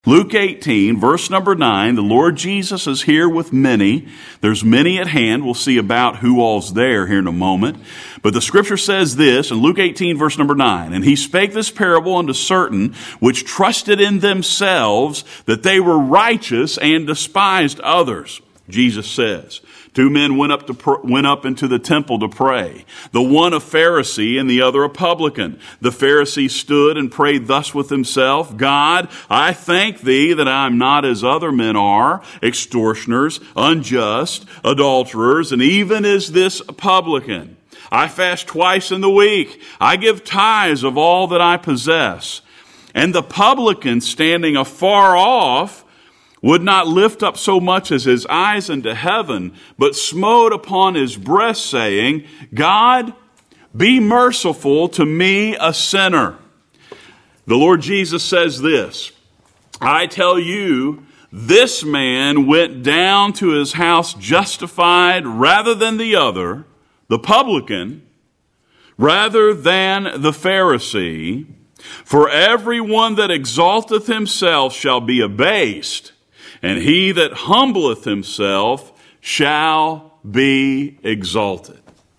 Luke 18, verse number 9, the Lord Jesus is here with many. There's many at hand. We'll see about who all's there here in a moment. But the scripture says this in Luke 18, verse number 9, "And he spake this parable unto certain which trusted in themselves that they were righteous and despised others." Jesus says, two men went up into the temple to pray, the one a Pharisee and the other a publican. The Pharisee stood and prayed thus with himself, "God, I thank thee that I am not as other men are, extortioners, unjust, adulterers, and even as this publican. I fast twice in the week. I give tithes of all that I possess." And the publican, standing afar off, would not lift up so much as his eyes into heaven, but smote upon his breast, saying, "God, be merciful to me, a sinner." The Lord Jesus says this, "I tell you, this man went down to his house justified rather than the other, the publican, rather than the Pharisee. For everyone that exalteth himself shall be abased, and he that humbleth himself shall be exalted."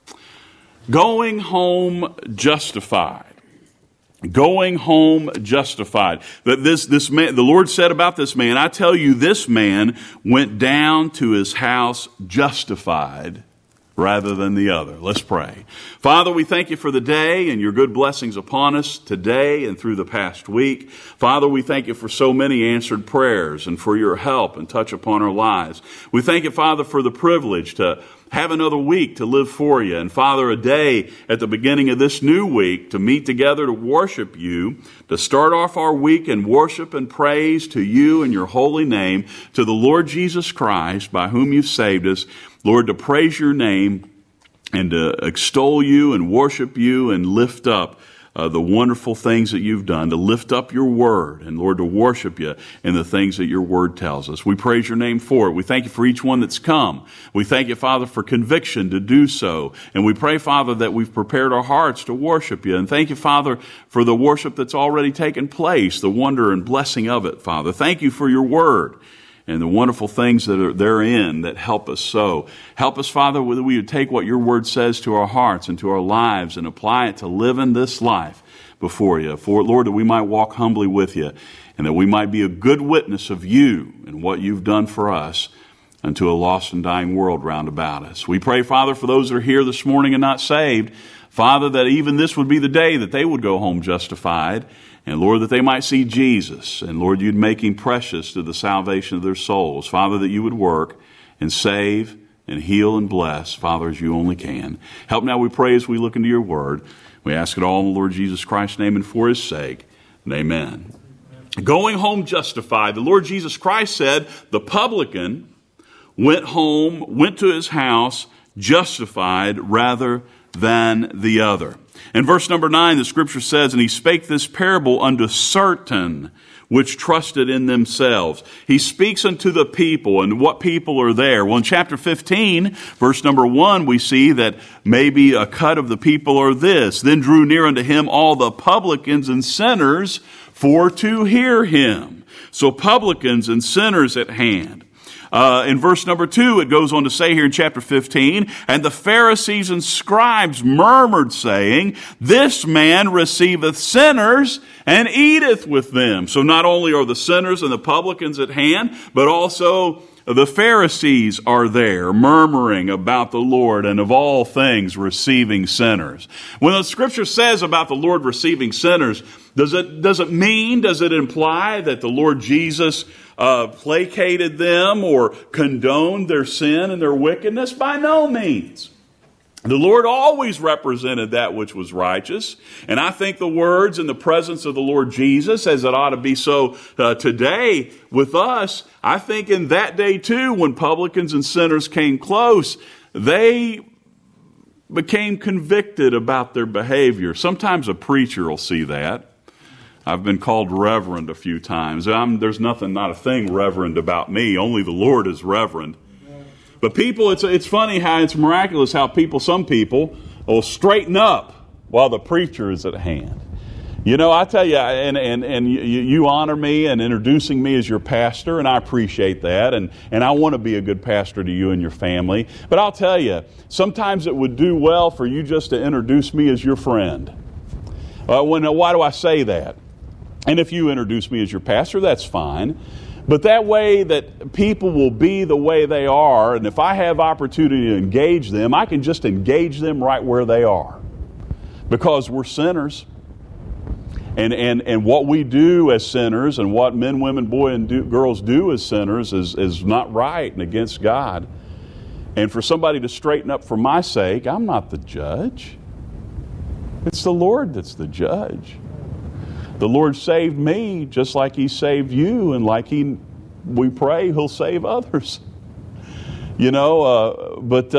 Going home justified. Going home justified. That this man, the Lord said about this man, "I tell you, this man went down to his house justified rather than the other." Let's pray. Father, we thank you for the day and your good blessings upon us today and through the past week. Father, we thank you for so many answered prayers and for your help and touch upon our lives. We thank you, Father, for the privilege to have another week to live for you. And Father, a day at the beginning of this new week to meet together to worship you, to start off our week in worship and praise to you in your holy name, to the Lord Jesus Christ, by whom you've saved us. Lord, to praise your name and to extol you and worship you and lift up the wonderful things that you've done, to lift up your word, and Lord, to worship you in the things that your word tells us. We praise your name for it. We thank you for each one that's come. We thank you, Father, for conviction to do so. And we pray, Father, that we've prepared our hearts to worship you. And thank you, Father, for the worship that's already taken place, the wonder and blessing of it, Father. Thank you for your word and the wonderful things that are therein that help us so. Help us, Father, whether we would take what your word says to our hearts and to our lives and apply it to live in this life before you. For, Lord, that we might walk humbly with you and that we might be a good witness of you and what you've done for us unto a lost and dying world round about us. We pray, Father, for those that are here this morning and not saved, Father, that even this would be the day that they would go home justified. And Lord, that they might see Jesus. And Lord, you'd make him precious to the salvation of their souls. Father, that you would work and save and heal and bless, Father, as you only can. Help now, we pray, as we look into your word. We ask it all in the Lord Jesus Christ's name and for his sake. And amen. Going home justified. The Lord Jesus Christ said the publican went to his house justified rather than the other. In verse number 9, the scripture says, "And he spake this parable unto certain which trusted in themselves." He speaks unto the people, and what people are there? Well, in chapter 15, verse number 1, we see that maybe a cut of the people are this: "Then drew near unto him all the publicans and sinners for to hear him." So publicans and sinners at hand. In verse number 2, it goes on to say here in chapter 15, "And the Pharisees and scribes murmured, saying, This man receiveth sinners and eateth with them." So not only are the sinners and the publicans at hand, but also the Pharisees are there murmuring about the Lord and of all things receiving sinners. When the scripture says about the Lord receiving sinners, does it imply that the Lord Jesus placated them or condoned their sin and their wickedness? By no means. The Lord always represented that which was righteous. And I think the words in the presence of the Lord Jesus, as it ought to be so today with us, I think in that day too, when publicans and sinners came close, they became convicted about their behavior. Sometimes a preacher will see that. I've been called reverend a few times. There's not a thing reverend about me. Only the Lord is reverend. But people, it's funny how it's miraculous how some people will straighten up while the preacher is at hand. You know, I tell you, and you honor me and introducing me as your pastor, and I appreciate that, and I want to be a good pastor to you and your family. But I'll tell you, sometimes it would do well for you just to introduce me as your friend. Why do I say that? And if you introduce me as your pastor, that's fine. But that way that people will be the way they are, and if I have opportunity to engage them, I can just engage them right where they are. Because we're sinners. And what we do as sinners and what men, women, boys, and girls do as sinners is not right and against God. And for somebody to straighten up for my sake, I'm not the judge. It's the Lord that's the judge. The Lord saved me just like He saved you, and like we pray He'll save others. You know, but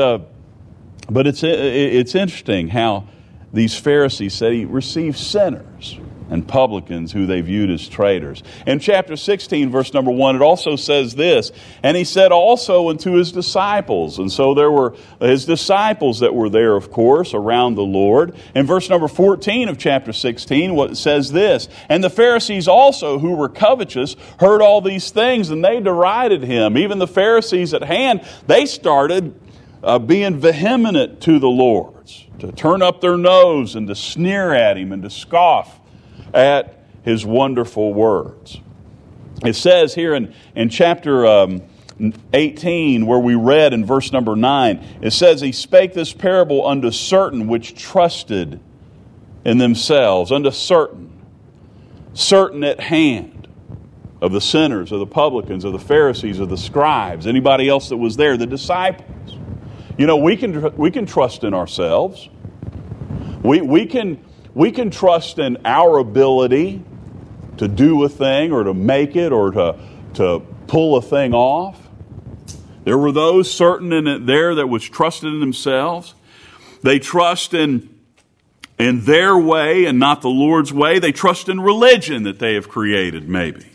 it's interesting how these Pharisees said He received sinners and publicans who they viewed as traitors. In chapter 16, verse number 1, it also says this, and He said also unto His disciples. And so there were His disciples that were there, of course, around the Lord. In verse number 14 of chapter 16, what says this, and the Pharisees also, who were covetous, heard all these things, and they derided Him. Even the Pharisees at hand, they started being vehement to the Lord, to turn up their nose and to sneer at Him and to scoff at His wonderful words. It says here in chapter 18, where we read in verse number 9, it says, He spake this parable unto certain which trusted in themselves, unto certain at hand, of the sinners, of the publicans, of the Pharisees, of the scribes, anybody else that was there, the disciples. You know, we can trust in ourselves. We can trust in our ability to do a thing or to make it or to pull a thing off. There were those certain in it there that was trusted in themselves. They trust in their way and not the Lord's way. They trust in religion that they have created, maybe.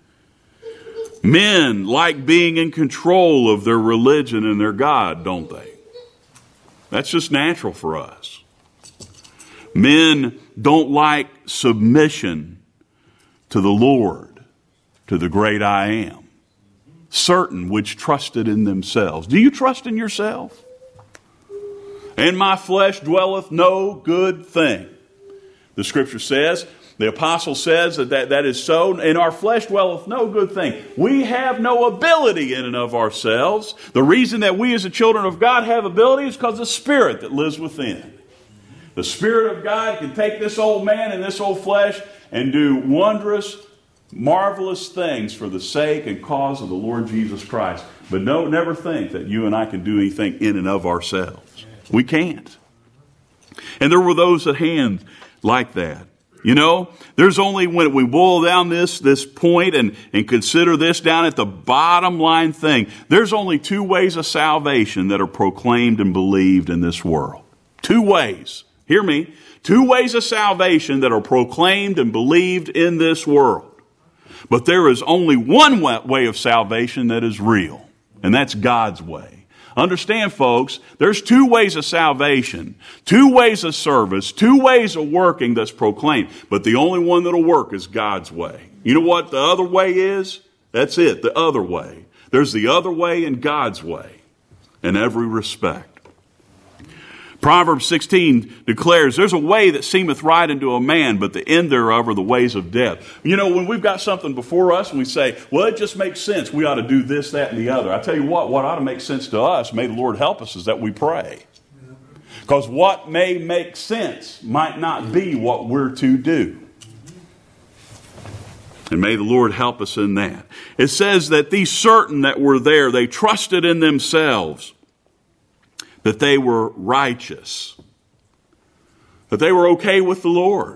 Men like being in control of their religion and their God, don't they? That's just natural for us. Men don't like submission to the Lord, to the great I am. Certain which trusted in themselves. Do you trust in yourself? In my flesh dwelleth no good thing. The Scripture says, the apostle says that is so. In our flesh dwelleth no good thing. We have no ability in and of ourselves. The reason that we as the children of God have ability is because of the Spirit that lives within. The Spirit of God can take this old man and this old flesh and do wondrous, marvelous things for the sake and cause of the Lord Jesus Christ. But never think that you and I can do anything in and of ourselves. We can't. And there were those at hand like that. You know, there's only, when we boil down this point and consider this down at the bottom line thing, there's only two ways of salvation that are proclaimed and believed in this world. Two ways. Hear me. Two ways of salvation that are proclaimed and believed in this world. But there is only one way of salvation that is real, and that's God's way. Understand, folks, there's two ways of salvation, two ways of service, two ways of working that's proclaimed. But the only one that'll work is God's way. You know what the other way is? That's it, the other way. There's the other way and God's way in every respect. Proverbs 16 declares, there's a way that seemeth right unto a man, but the end thereof are the ways of death. You know, when we've got something before us and we say, well, it just makes sense. We ought to do this, that, and the other. I tell you what ought to make sense to us, may the Lord help us, is that we pray. Because what may make sense might not be what we're to do. And may the Lord help us in that. It says that these certain that were there, they trusted in themselves that they were righteous, that they were okay with the Lord.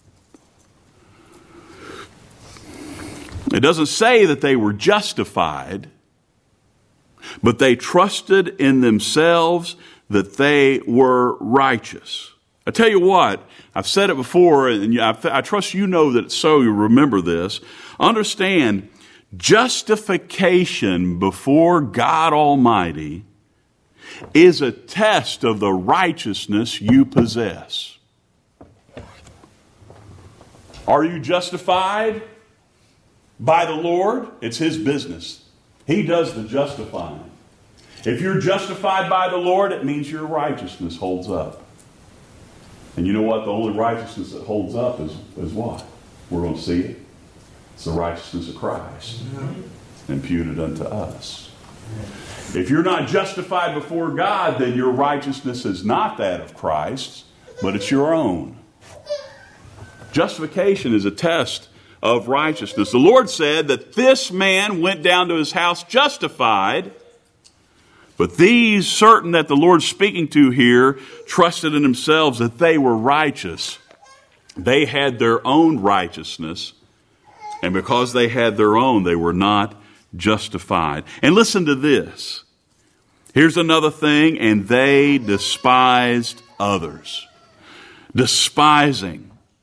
It doesn't say that they were justified, but they trusted in themselves that they were righteous. I tell you what, I've said it before, and I trust you know that it's so, you remember this. Understand, justification before God Almighty is a test of the righteousness you possess. Are you justified by the Lord? It's His business. He does the justifying. If you're justified by the Lord, it means your righteousness holds up. And you know what? The only righteousness that holds up is what? We're going to see it. It's the righteousness of Christ imputed unto us. If you're not justified before God, then your righteousness is not that of Christ, but it's your own. Justification is a test of righteousness. The Lord said that this man went down to his house justified, but these certain that the Lord's speaking to here trusted in themselves that they were righteous. They had their own righteousness, and because they had their own, they were not justified. And listen to this. Here's another thing, and they despised others. Despising,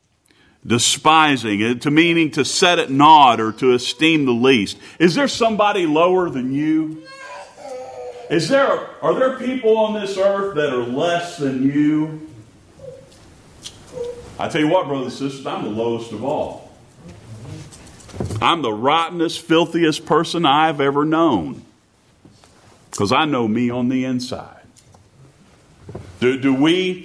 to meaning to set at naught or to esteem the least. Is there somebody lower than you? Are there people on this earth that are less than you? I tell you what, brothers and sisters, I'm the lowest of all. I'm the rottenest, filthiest person I've ever known. Because I know me on the inside. Does the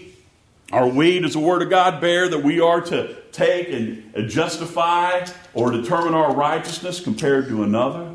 Word of God bear that we are to take and justify or determine our righteousness compared to another?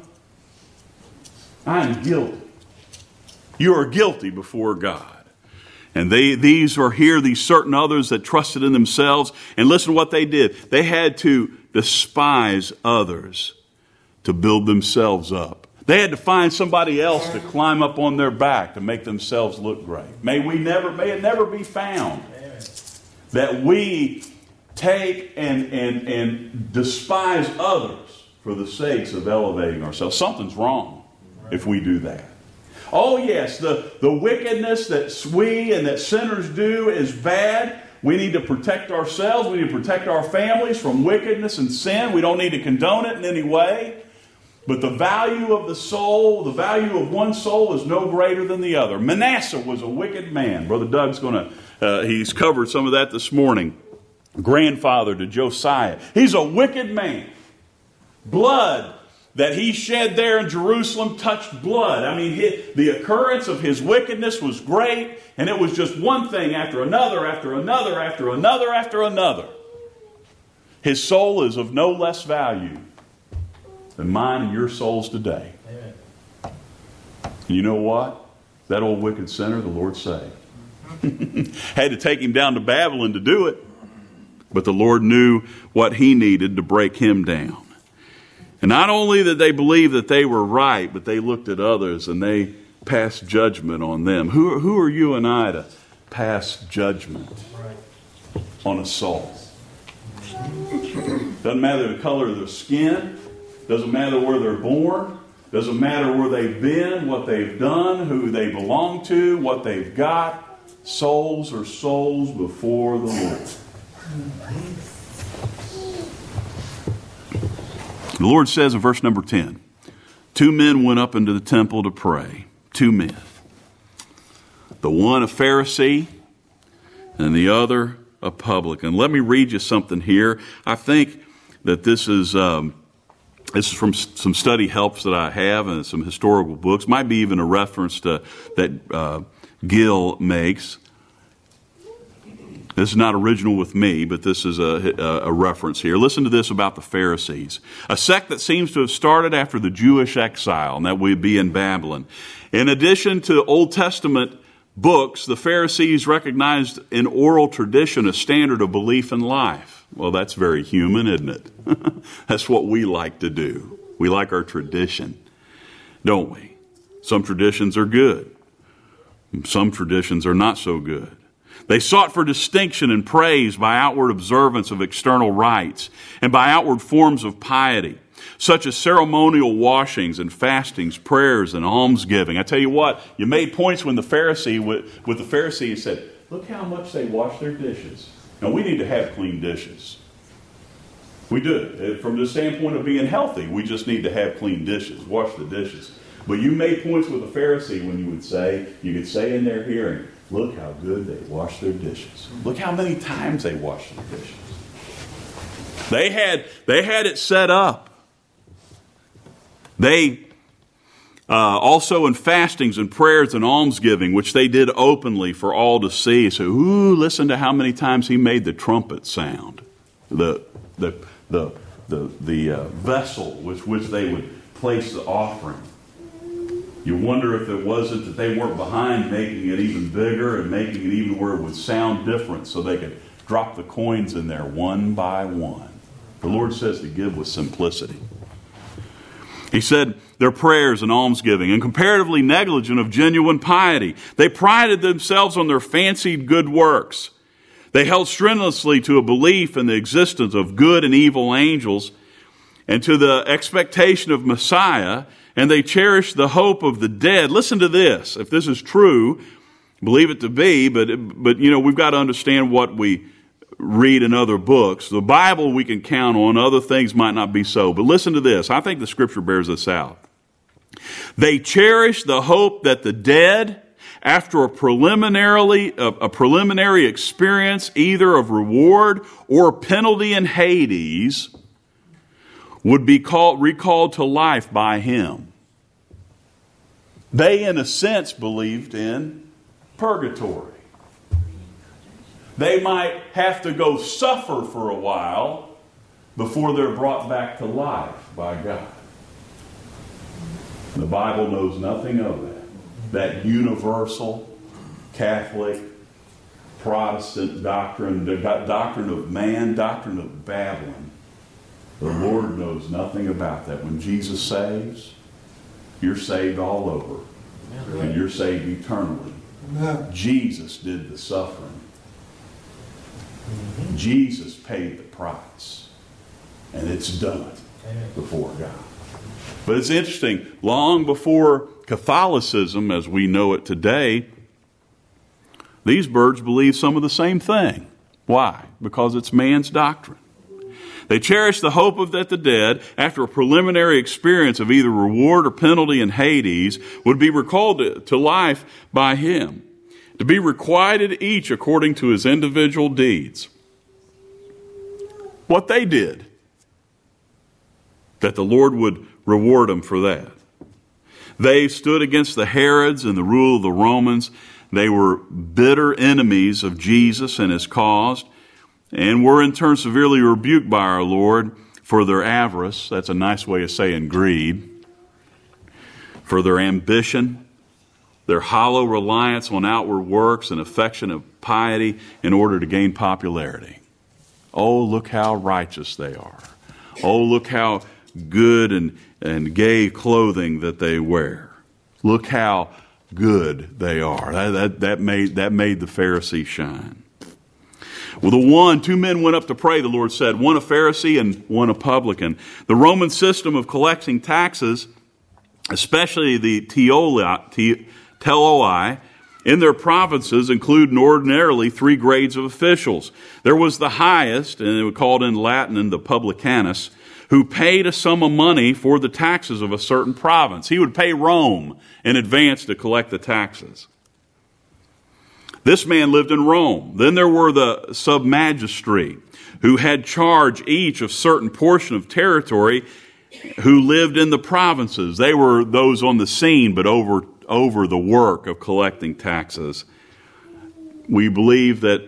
I am guilty. You are guilty before God. And these are here, these certain others that trusted in themselves. And listen to what they did. They had to despise others to build themselves up. They had to find somebody else to climb up on their back to make themselves look great. May it never be found that we take and despise others for the sakes of elevating ourselves. Something's wrong if we do that. Oh yes, the wickedness that we and that sinners do is bad. We need to protect ourselves. We need to protect our families from wickedness and sin. We don't need to condone it in any way. But the value of the soul, the value of one soul is no greater than the other. Manasseh was a wicked man. Brother Doug's he's covered some of that this morning. Grandfather to Josiah. He's a wicked man. Blood that he shed there in Jerusalem touched blood. I mean, the occurrence of his wickedness was great, and it was just one thing after another, after another, after another, after another. His soul is of no less value than mine and your souls today. Amen. And you know what? That old wicked sinner, the Lord saved. Had to take him down to Babylon to do it, but the Lord knew what he needed to break him down. And not only did they believe that they were right, but they looked at others and they passed judgment on them. Who are you and I to pass judgment on a soul? Doesn't matter the color of their skin. Doesn't matter where they're born. Doesn't matter where they've been, what they've done, who they belong to, what they've got. Souls are souls before the Lord. The Lord says in verse number 10, 2 men went up into the temple to pray. 2 men. The one a Pharisee and the other a publican. Let me read you something here. I think that this is from some study helps that I have and some historical books. Might be even a reference to that Gill makes. This is not original with me, but this is a reference here. Listen to this about the Pharisees. A sect that seems to have started after the Jewish exile, and that would be in Babylon. In addition to Old Testament books, the Pharisees recognized in oral tradition a standard of belief in life. Well, that's very human, isn't it? That's what we like to do. We like our tradition, don't we? Some traditions are good. Some traditions are not so good. They sought for distinction and praise by outward observance of external rites and by outward forms of piety, such as ceremonial washings and fastings, prayers and almsgiving. I tell you what, you made points when the Pharisee, with the Pharisee said, look how much they wash their dishes. Now, we need to have clean dishes. We do. From the standpoint of being healthy, we just need to have clean dishes, wash the dishes. But you made points with the Pharisee when you could say in their hearing, look how good they wash their dishes. Look how many times they wash their dishes. They had it set up. They also in fastings and prayers and almsgiving, which they did openly for all to see. So, listen to how many times he made the trumpet sound, the vessel with which they would place the offering. You wonder if it wasn't that they weren't behind making it even bigger and making it even where it would sound different, so they could drop the coins in there one by one. The Lord says to give with simplicity. He said their prayers and almsgiving, and comparatively negligent of genuine piety. They prided themselves on their fancied good works. They held strenuously to a belief in the existence of good and evil angels and to the expectation of Messiah, and they cherished the hope of the dead. Listen to this. If this is true, believe it to be, but we've got to understand what we read in other books. The Bible we can count on. Other things might not be so. But listen to this. I think the Scripture bears this out. They cherish the hope that the dead, after a preliminary experience either of reward or penalty in Hades, would be recalled to life by Him. They, in a sense, believed in purgatory. They might have to go suffer for a while before they're brought back to life by God. The Bible knows nothing of that. That universal Catholic Protestant doctrine, the doctrine of man, doctrine of Babylon. The Lord knows nothing about that. When Jesus saves, you're saved all over. And you're saved eternally. Jesus did the suffering. Jesus paid the price. And it's done before God. But it's interesting, long before Catholicism, as we know it today, these birds believe some of the same thing. Why? Because it's man's doctrine. They cherish the hope of that the dead, after a preliminary experience of either reward or penalty in Hades, would be recalled to life by Him, to be requited each according to his individual deeds. What they did, that the Lord would reward them for that. They stood against the Herods and the rule of the Romans. They were bitter enemies of Jesus and His cause, and were in turn severely rebuked by our Lord for their avarice. That's a nice way of saying greed. For their ambition, their hollow reliance on outward works and affection of piety in order to gain popularity. Oh, look how righteous they are. Oh, look how good and gay clothing that they wear. Look how good they are. That made the Pharisee shine. Well, two men went up to pray, the Lord said, one a Pharisee and one a publican. The Roman system of collecting taxes, especially the teloi, in their provinces include ordinarily three grades of officials. There was the highest, and it was called in Latin the publicanus, who paid a sum of money for the taxes of a certain province. He would pay Rome in advance to collect the taxes. This man lived in Rome. Then there were the submagistrate, who had charge each of certain portion of territory, who lived in the provinces. They were those on the scene, but over the work of collecting taxes. We believe that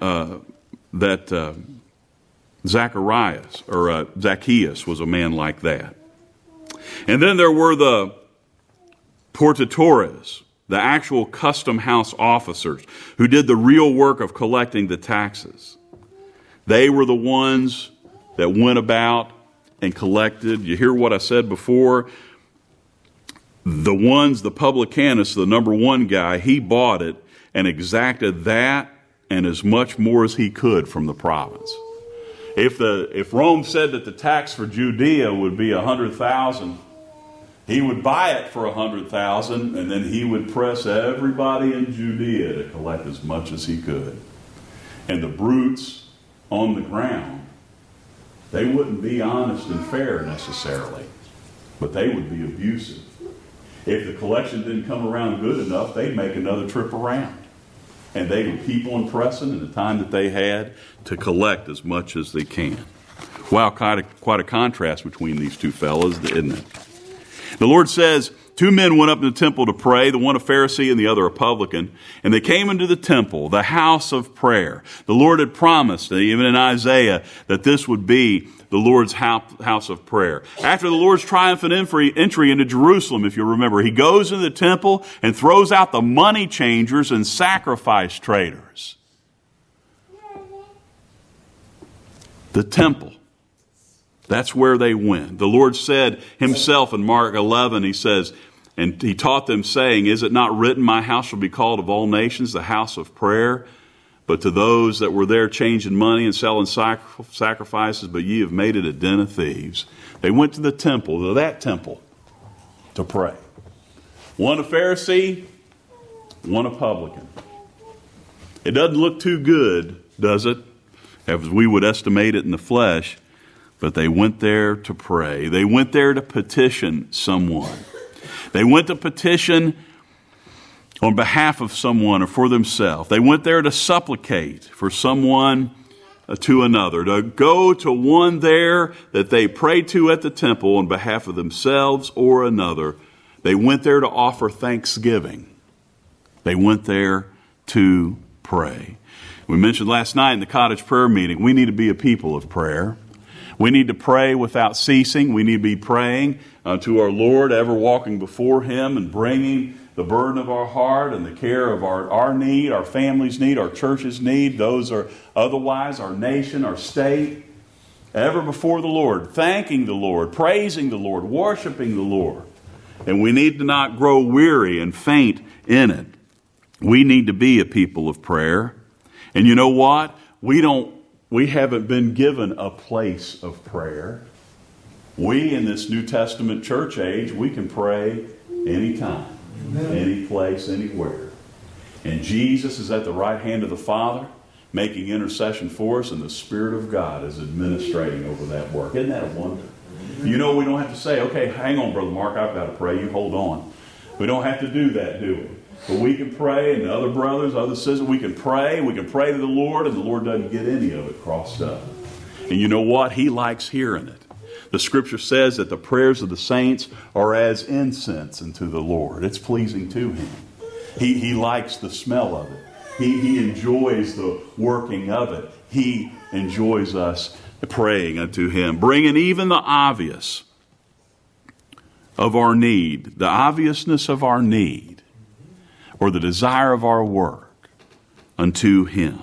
Zacchaeus was a man like that. And then there were the portatores, the actual custom house officers who did the real work of collecting the taxes. They were the ones that went about and collected. You hear what I said before? The publicanus, the number one guy, he bought it and exacted that and as much more as he could from the province. If Rome said that the tax for Judea would be 100,000, he would buy it for 100,000, and then he would press everybody in Judea to collect as much as he could. And the brutes on the ground, they wouldn't be honest and fair necessarily, but they would be abusive. If the collection didn't come around good enough, they'd make another trip around. And they would keep on pressing in the time that they had to collect as much as they can. Wow, quite a contrast between these two fellows, isn't it? The Lord says, 2 men went up to the temple to pray, the one a Pharisee and the other a publican, and they came into the temple, the house of prayer. The Lord had promised, even in Isaiah, that this would be the Lord's house of prayer. After the Lord's triumphant entry into Jerusalem, if you remember, he goes into the temple and throws out the money changers and sacrifice traders. The temple. That's where they went. The Lord said himself in Mark 11, he says, and he taught them saying, is it not written, my house shall be called of all nations the house of prayer? But to those that were there changing money and selling sacrifices, but ye have made it a den of thieves. They went to the temple, to that temple, to pray. One a Pharisee, one a publican. It doesn't look too good, does it? As we would estimate it in the flesh. But they went there to pray. They went there to petition someone. They went to petition on behalf of someone or for themselves. They went there to supplicate for someone to another, to go to one there that they prayed to at the temple on behalf of themselves or another. They went there to offer thanksgiving. They went there to pray. We mentioned last night in the cottage prayer meeting, we need to be a people of prayer. We need to pray without ceasing. We need to be praying to our Lord, ever walking before Him and bringing the burden of our heart and the care of our need, our family's need, our church's need, those are otherwise, our nation, our state, ever before the Lord, thanking the Lord, praising the Lord, worshiping the Lord. And we need to not grow weary and faint in it. We need to be a people of prayer. And you know what? We haven't been given a place of prayer. We, in this New Testament church age, we can pray anytime, any place, anywhere. And Jesus is at the right hand of the Father, making intercession for us, and the Spirit of God is administrating over that work. Isn't that a wonder? You know, we don't have to say, okay, hang on, Brother Mark, I've got to pray. You hold on. We don't have to do that, do we? But we can pray, and the other brothers, other sisters, we can pray to the Lord, and the Lord doesn't get any of it crossed up. And you know what? He likes hearing it. The Scripture says that the prayers of the saints are as incense unto the Lord. It's pleasing to Him. He likes the smell of it. He enjoys the working of it. He enjoys us praying unto Him, bringing even the obvious of our need, the obviousness of our need, or the desire of our work unto Him.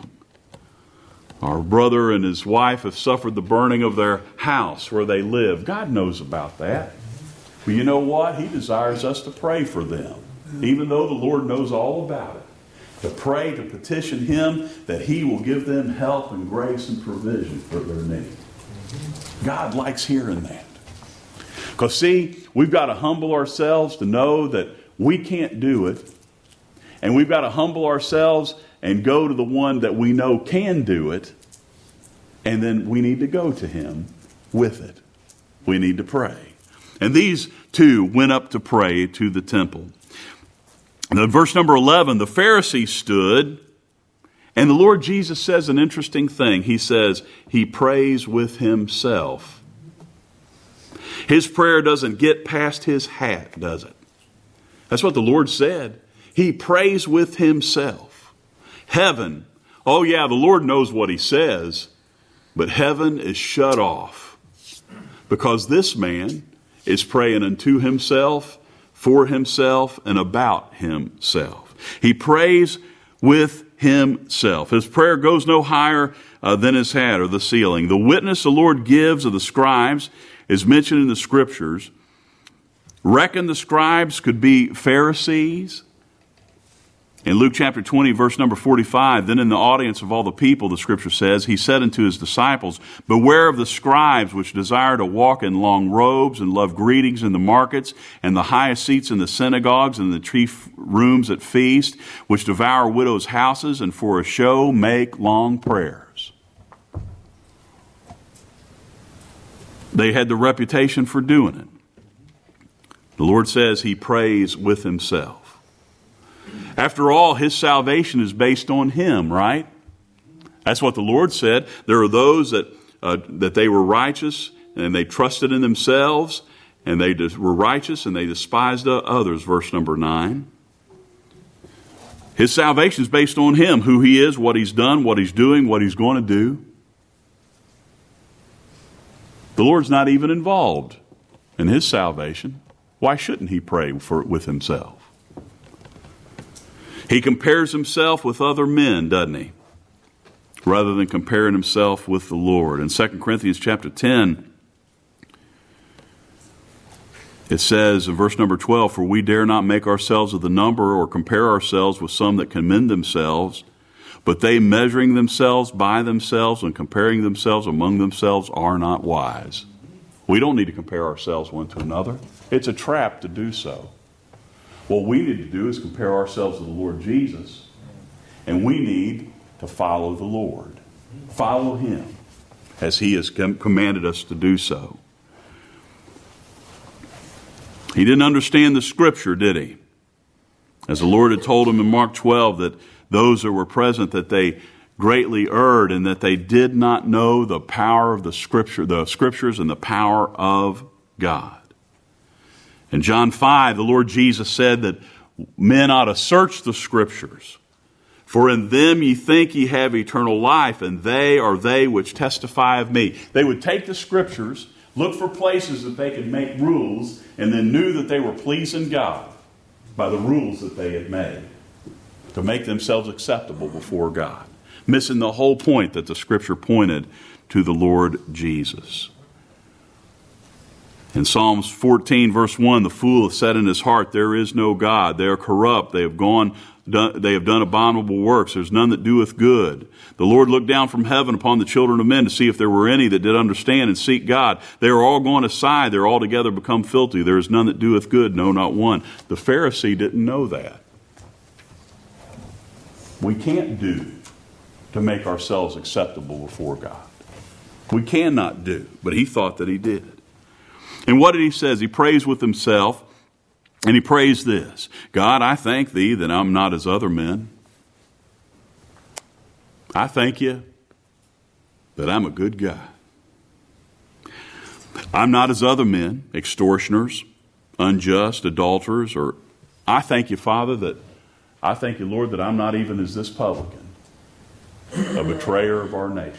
Our brother and his wife have suffered the burning of their house where they live. God knows about that. But you know what? He desires us to pray for them, even though the Lord knows all about it. To pray, to petition Him that He will give them help and grace and provision for their need. God likes hearing that. Because see, we've got to humble ourselves to know that we can't do it. And we've got to humble ourselves and go to the one that we know can do it. And then we need to go to Him with it. We need to pray. And these two went up to pray to the temple. And in verse number 11, the Pharisee stood, and the Lord Jesus says an interesting thing. He says, He prays with Himself. His prayer doesn't get past his hat, does it? That's what the Lord said. He prays with Himself. Heaven, oh yeah, the Lord knows what He says, but heaven is shut off because this man is praying unto himself, for himself, and about himself. He prays with himself. His prayer goes no higher than his hat or the ceiling. The witness the Lord gives of the scribes is mentioned in the Scriptures. Reckon the scribes could be Pharisees. In Luke chapter 20, verse number 45, then in the audience of all the people, the Scripture says, He said unto His disciples, beware of the scribes which desire to walk in long robes and love greetings in the markets and the highest seats in the synagogues and the chief rooms at feast, which devour widows' houses and for a show make long prayers. They had the reputation for doing it. The Lord says He prays with Himself. After all, His salvation is based on Him, right? That's what the Lord said. There are those that that they were righteous and they trusted in themselves and they were righteous and they despised others, verse number 9. His salvation is based on him, who he is, what he's done, what he's doing, what he's going to do. The Lord's not even involved in his salvation. Why shouldn't he pray with himself? He compares himself with other men, doesn't he? Rather than comparing himself with the Lord. In 2 Corinthians chapter 10, it says in verse number 12, "For we dare not make ourselves of the number or compare ourselves with some that commend themselves, but they measuring themselves by themselves and comparing themselves among themselves are not wise." We don't need to compare ourselves one to another. It's a trap to do so. What we need to do is compare ourselves to the Lord Jesus, and we need to follow the Lord. Follow him as he has commanded us to do so. He didn't understand the scripture, did he? As the Lord had told him in Mark 12 that those that were present, that they greatly erred and that they did not know the power of the scriptures and the power of God. In John 5, the Lord Jesus said that men ought to search the scriptures, for in them ye think ye have eternal life, and they are they which testify of me. They would take the scriptures, look for places that they could make rules, and then knew that they were pleasing God by the rules that they had made to make themselves acceptable before God, missing the whole point that the scripture pointed to the Lord Jesus. In Psalms 14, verse 1, "The fool hath said in his heart, there is no God. They are corrupt. They have done abominable works. There's none that doeth good. The Lord looked down from heaven upon the children of men to see if there were any that did understand and seek God. They are all gone aside. They're altogether become filthy. There is none that doeth good, no, not one." The Pharisee didn't know that. We can't do to make ourselves acceptable before God. We cannot do, but he thought that he did. And what did he say? He prays with himself, and he prays this: "God, I thank thee that I'm not as other men. I thank you that I'm a good guy. I'm not as other men, extortioners, unjust, adulterers, or I thank you, Father, I thank you, Lord, that I'm not even as this publican, a betrayer of our nation."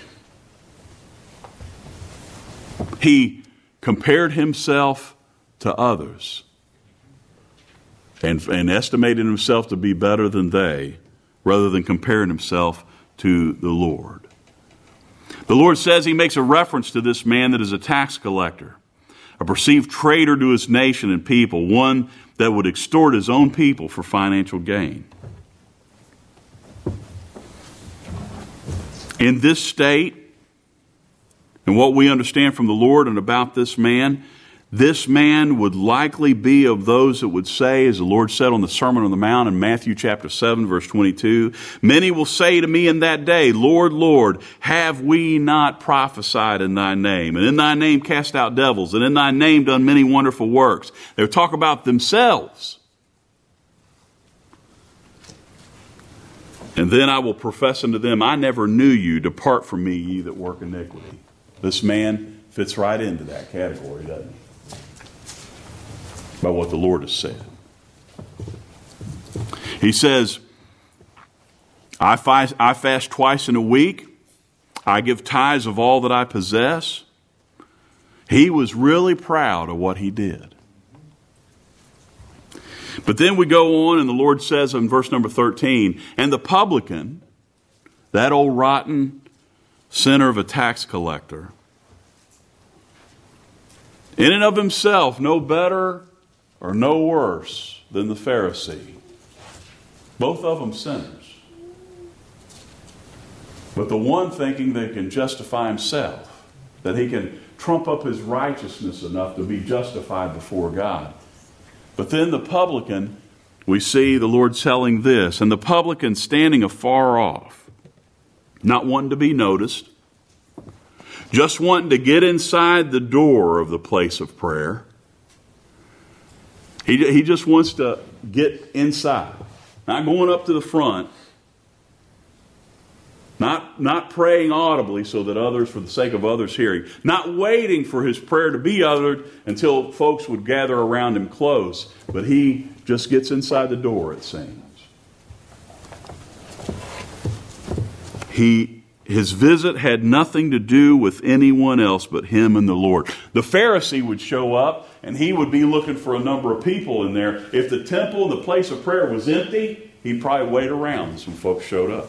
He compared himself to others and estimated himself to be better than they, rather than comparing himself to the Lord. The Lord says he makes a reference to this man that is a tax collector, a perceived traitor to his nation and people, one that would extort his own people for financial gain. In this state, and what we understand from the Lord and about this man would likely be of those that would say, as the Lord said on the Sermon on the Mount in Matthew chapter 7, verse 22, "Many will say to me in that day, Lord, Lord, have we not prophesied in thy name? And in thy name cast out devils, and in thy name done many wonderful works." They would talk about themselves. "And then I will profess unto them, I never knew you. Depart from me, ye that work iniquity." This man fits right into that category, doesn't he? By what the Lord has said. He says, I fast twice in a week. I give tithes of all that I possess. He was really proud of what he did. But then we go on, and the Lord says in verse number 13, "And the publican," that old rotten sinner of a tax collector, in and of himself no better or no worse than the Pharisee. Both of them sinners. But the one thinking that he can justify himself, that he can trump up his righteousness enough to be justified before God. But then the publican, we see the Lord telling this, "And the publican standing afar off, not wanting to be noticed, just wanting to get inside the door of the place of prayer." He just wants to get inside. Not going up to the front. Not praying audibly so that others, for the sake of others' hearing. Not waiting for his prayer to be uttered until folks would gather around him close. But he just gets inside the door, it seems. His visit had nothing to do with anyone else but him and the Lord. The Pharisee would show up, and he would be looking for a number of people in there. If the temple, the place of prayer, was empty, he'd probably wait around until some folks showed up.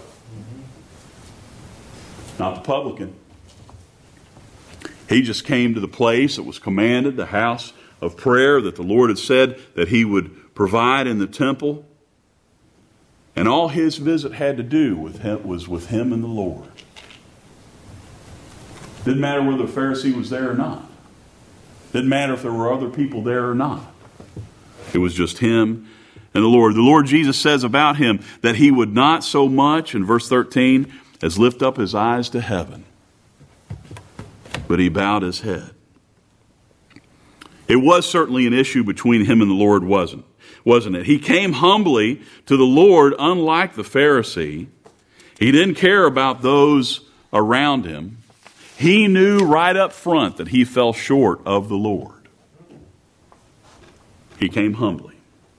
Not the publican. He just came to the place that was commanded, the house of prayer that the Lord had said that he would provide in the temple. And all his visit had to do with him, was with him and the Lord. Didn't matter whether the Pharisee was there or not. Didn't matter if there were other people there or not. It was just him and the Lord. The Lord Jesus says about him that he would not so much, in verse 13, as lift up his eyes to heaven, but he bowed his head. It was certainly an issue between him and the Lord, wasn't it? He came humbly to the Lord, unlike the Pharisee. He didn't care about those around him. He knew right up front that he fell short of the Lord. He came humbly.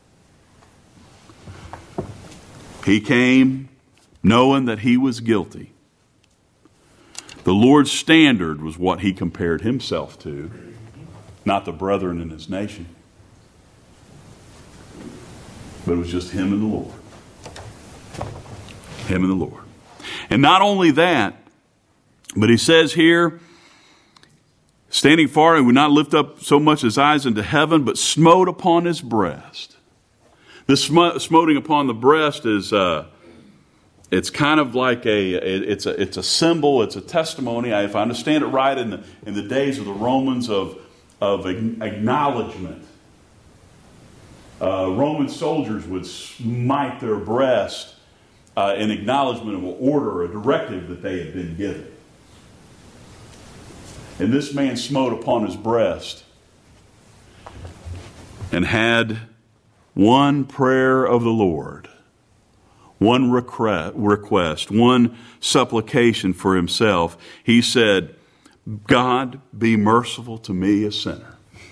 He came knowing that he was guilty. The Lord's standard was what he compared himself to, not the brethren in his nation. But it was just him and the Lord. Him and the Lord. And not only that, but he says here, standing far, he would not lift up so much his eyes into heaven, but smote upon his breast. This smoting upon the breast is, it's kind of like it's a symbol, it's a testimony. If I understand it right, in the days of the Romans of acknowledgement. Roman soldiers would smite their breast in acknowledgement of an order, a directive that they had been given. And this man smote upon his breast and had one prayer of the Lord, one request, one supplication for himself. He said, God, be merciful to me, a sinner.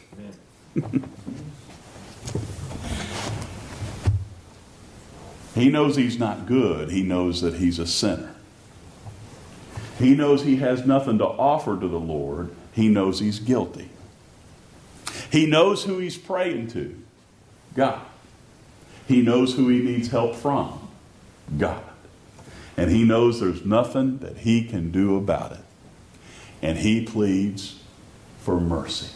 He knows he's not good. He knows that he's a sinner. He knows he has nothing to offer to the Lord. He knows he's guilty. He knows who he's praying to, God. He knows who he needs help from, God. And he knows there's nothing that he can do about it. And he pleads for mercy.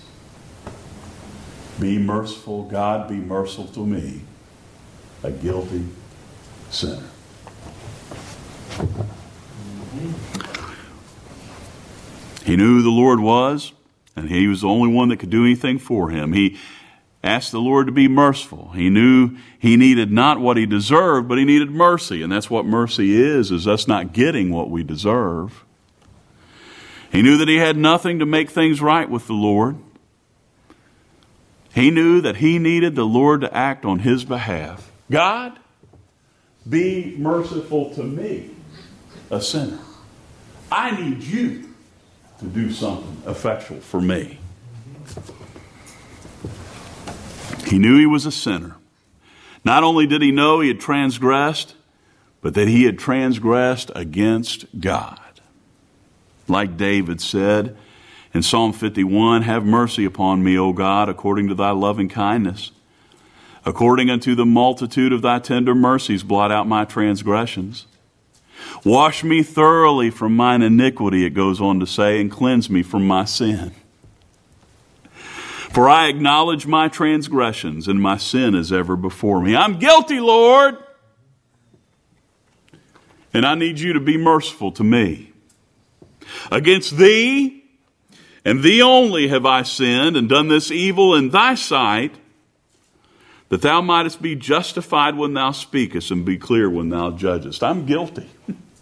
Be merciful, God, be merciful to me, a guilty sinner. He knew who the Lord was, and he was the only one that could do anything for him. He asked the Lord to be merciful. He knew he needed not what he deserved, but he needed mercy. And that's what mercy is us not getting what we deserve. He knew that he had nothing to make things right with the Lord. He knew that he needed the Lord to act on his behalf. God, be merciful to me, a sinner. I need you to do something effectual for me. He knew he was a sinner. Not only did he know he had transgressed, but that he had transgressed against God. Like David said in Psalm 51, have mercy upon me, O God, according to thy loving kindness. According unto the multitude of thy tender mercies, blot out my transgressions. Wash me thoroughly from mine iniquity, it goes on to say, and cleanse me from my sin. For I acknowledge my transgressions, and my sin is ever before me. I'm guilty, Lord, and I need you to be merciful to me. Against thee, and thee only have I sinned, and done this evil in thy sight, that thou mightest be justified when thou speakest, and be clear when thou judgest. I'm guilty.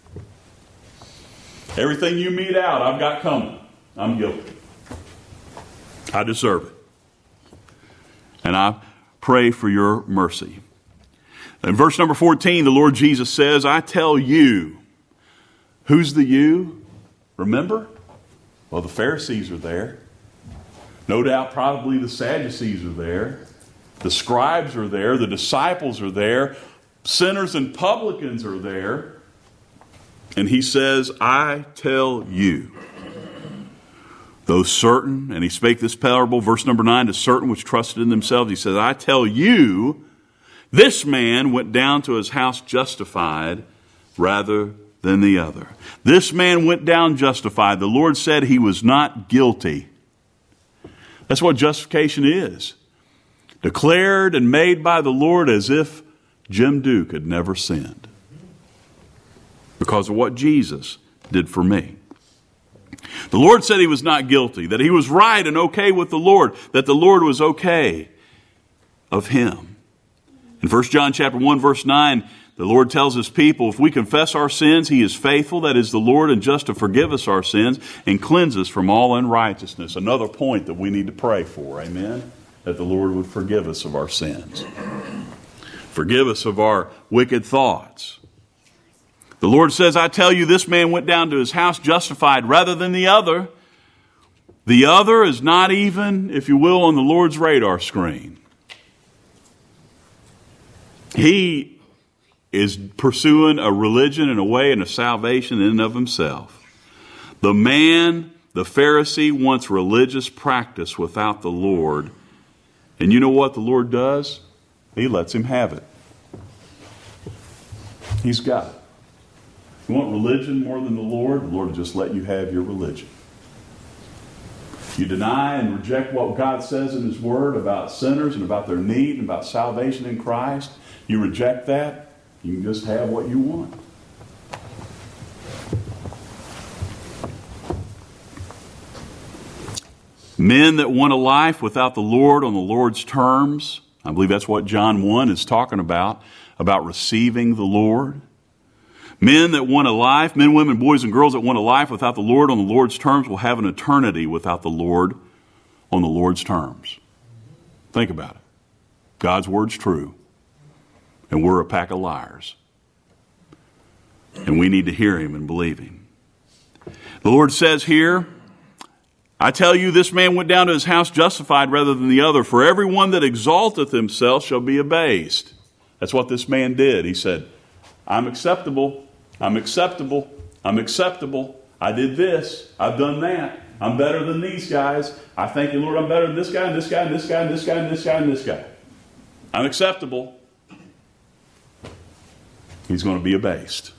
Everything you mete out, I've got coming. I'm guilty. I deserve it. And I pray for your mercy. In verse number 14, the Lord Jesus says, I tell you, Who's the you? Remember? Well, the Pharisees are there. No doubt probably the Sadducees are there. The scribes are there. The disciples are there. Sinners and publicans are there. And he says, I tell you, those certain, and he spake this parable, verse number 9, to certain which trusted in themselves. He says, I tell you, this man went down to his house justified rather than the other. This man went down justified. The Lord said he was not guilty. That's what justification is. Declared and made by the Lord as if Jim Duke had never sinned. Because of what Jesus did for me. The Lord said he was not guilty, that he was right and okay with the Lord, that the Lord was okay of him. In 1 John chapter 1, verse 9, the Lord tells his people, if we confess our sins, he is faithful, that is the Lord, and just to forgive us our sins and cleanse us from all unrighteousness. Another point that we need to pray for, amen? That the Lord would forgive us of our sins. Forgive us of our wicked thoughts. The Lord says, I tell you, this man went down to his house justified rather than the other. The other is not even, if you will, on the Lord's radar screen. He is pursuing a religion and a way and a salvation in and of himself. The man, the Pharisee, wants religious practice without the Lord. And you know what the Lord does? He lets him have it. He's got it. You want religion more than the Lord will just let you have your religion. You deny and reject what God says in His Word about sinners and about their need and about salvation in Christ. You reject that, you can just have what you want. Men that want a life without the Lord on the Lord's terms. I believe that's what John 1 is talking about receiving the Lord. Men that want a life, men, women, boys, and girls that want a life without the Lord on the Lord's terms will have an eternity without the Lord on the Lord's terms. Think about it. God's word's true. And we're a pack of liars. And we need to hear Him and believe Him. The Lord says here, I tell you, this man went down to his house justified rather than the other. For everyone that exalteth himself shall be abased. That's what this man did. He said, I'm acceptable. I'm acceptable. I'm acceptable. I did this. I've done that. I'm better than these guys. I thank you, Lord, I'm better than this guy and this guy and this guy and this guy and this guy and this guy. I'm acceptable. He's going to be abased.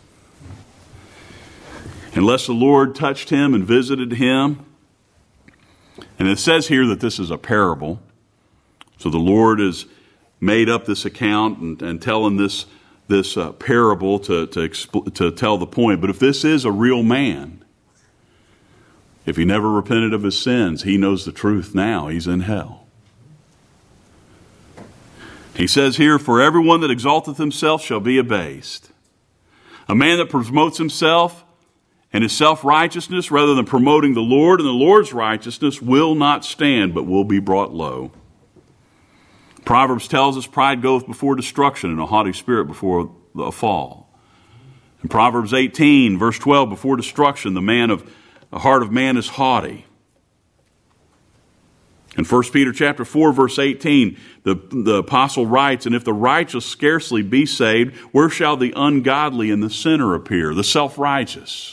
Unless the Lord touched him and visited him. And it says here that this is a parable. So the Lord has made up this account and telling this parable to tell the point. But if this is a real man, if he never repented of his sins, he knows the truth now. He's in hell. He says here, for everyone that exalteth himself shall be abased. A man that promotes himself and his self-righteousness rather than promoting the Lord and the Lord's righteousness will not stand, but will be brought low. Proverbs tells us pride goeth before destruction and a haughty spirit before a fall. In Proverbs 18, verse 12, before destruction, the heart of man is haughty. In 1 Peter chapter 4, verse 18, the apostle writes, and if the righteous scarcely be saved, where shall the ungodly and the sinner appear? The self-righteous.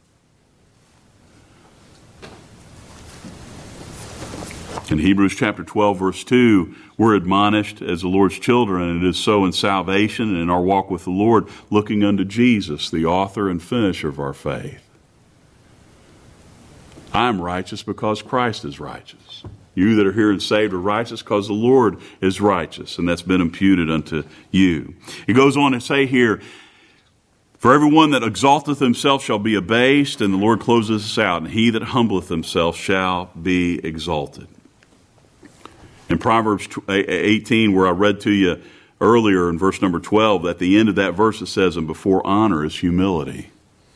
In Hebrews chapter 12, verse 2, we're admonished as the Lord's children, and it is so in salvation and in our walk with the Lord, looking unto Jesus, the author and finisher of our faith. I'm righteous because Christ is righteous. You that are here and saved are righteous because the Lord is righteous, and that's been imputed unto you. He goes on to say here, for everyone that exalteth himself shall be abased, and the Lord closes this out, and he that humbleth himself shall be exalted. In Proverbs 18, where I read to you earlier in verse number 12, at the end of that verse it says, and before honor is humility.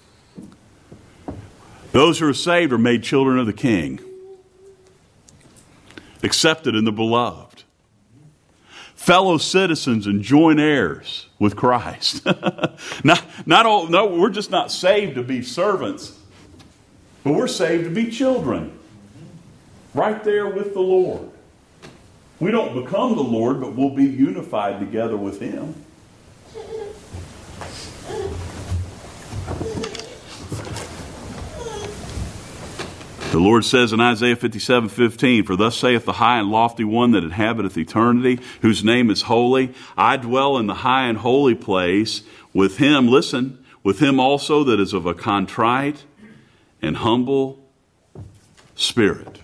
Those who are saved are made children of the King, accepted in the beloved. fellow citizens and joint heirs with Christ. No, we're just not saved to be servants, but we're saved to be children. Right there with the Lord. We don't become the Lord, but we'll be unified together with Him. The Lord says in Isaiah 57:15, "For thus saith the high and lofty one that inhabiteth eternity, whose name is holy. I dwell in the high and holy place with him," listen, "with him also that is of a contrite and humble spirit."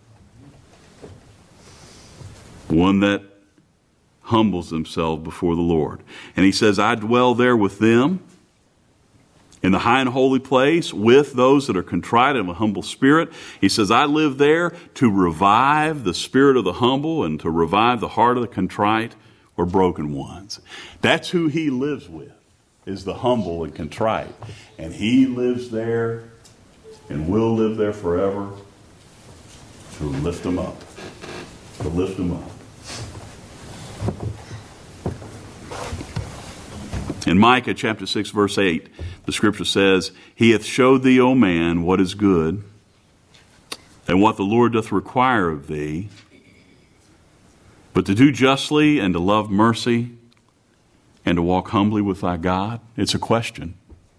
One that humbles himself before the Lord. And he says, I dwell there with them in the high and holy place with those that are contrite and of a humble spirit. He says, I live there to revive the spirit of the humble and to revive the heart of the contrite or broken ones. That's who he lives with, is the humble and contrite. And he lives there and will live there forever to lift them up. To lift them up. In Micah chapter 6 verse 8, the scripture says, He hath showed thee, O man, what is good, and what the Lord doth require of thee, but to do justly and to love mercy and to walk humbly with thy God. It's a question.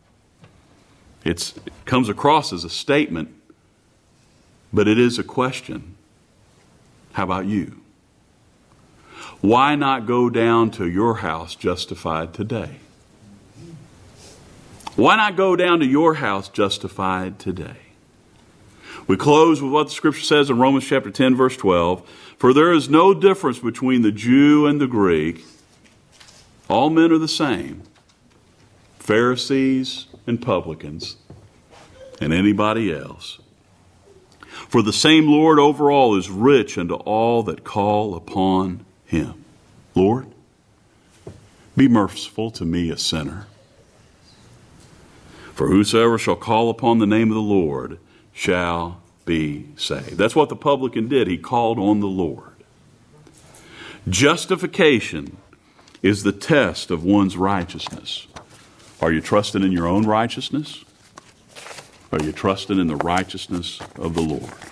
It comes across as a statement, but it is a question. How about you? Why not go down to your house justified today? Why not go down to your house justified today? We close with what the scripture says in Romans chapter 10 verse 12. For there is no difference between the Jew and the Greek. All men are the same. Pharisees and publicans and anybody else. For the same Lord over all is rich unto all that call upon Him. Lord, be merciful to me, a sinner. For whosoever shall call upon the name of the Lord shall be saved. That's what the publican did. He called on the Lord. Justification is the test of one's righteousness. Are you trusting in your own righteousness? Are you trusting in the righteousness of the Lord?